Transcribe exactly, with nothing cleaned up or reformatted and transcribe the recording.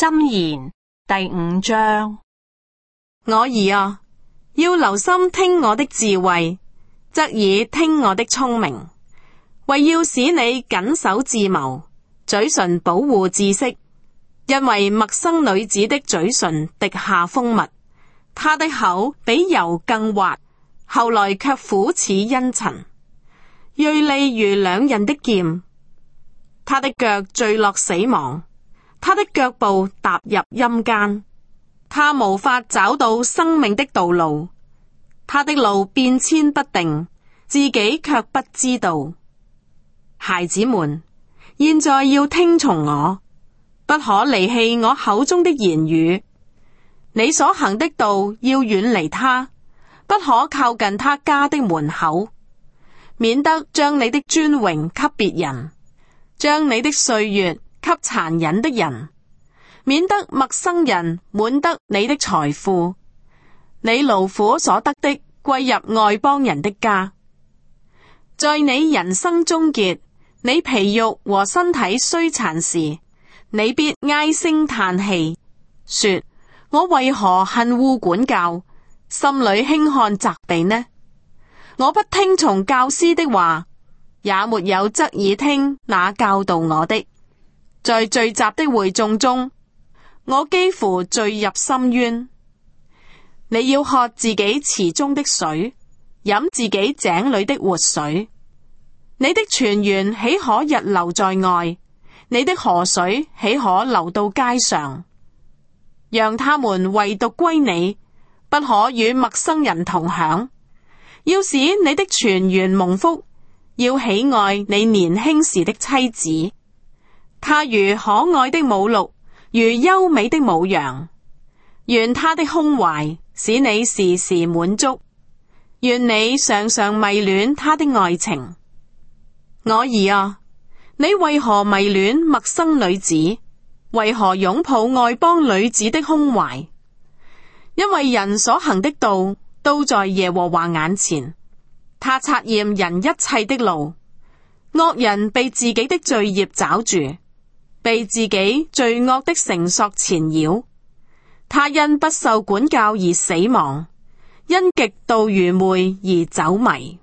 箴言第五章。 我兒啊，要留心聽我的智慧，側耳聽我的聰明，為要使你謹守智謀，嘴唇保護知識。因為陌生女子的嘴唇滴下蜂蜜，她的口比油更滑，後來卻苦似茵陳，銳利如兩刃的劍。她的腳墜落死亡，她的腳步踏入陰間，她無法找到生命的道路，她的路變遷不定，自己卻不知道。孩子們，現在要聽從我，不可離棄我口中的言語。你所行的道要遠離他，不可靠近他家的門口，免得將你的尊榮給別人，將你的歲月給殘忍的人，免得陌生人滿得你的財富，你勞苦所得的歸入外邦人的家。在你人生終結，你皮肉和身體衰殘時，你必唉聲嘆氣，說：我為何恨惡管教，心裏輕看責備呢？我不聽從教師的話，也沒有側耳聽那教導我的。在聚集的會眾中，我幾乎墜入深淵。你要喝自己池中的水，飲自己井裏的活水。你的泉源豈可日流在外？你的河水豈可流到街上？讓他們唯獨歸你，不可與陌生人同享。要使你的泉源蒙福，要喜愛你年輕時的妻子。她如可愛的母鹿，如優美的母羊。願她的胸懷使你時時滿足，願你常常迷戀她的愛情。我兒啊，你為何迷戀陌生女子？為何擁抱外邦女子的胸懷？因為人所行的道都在耶和華眼前，他察驗人一切的路。惡人被自己的罪孽抓住，被自己罪惡的繩索纏繞。他因不受管教而死亡，因極度愚昧而走迷。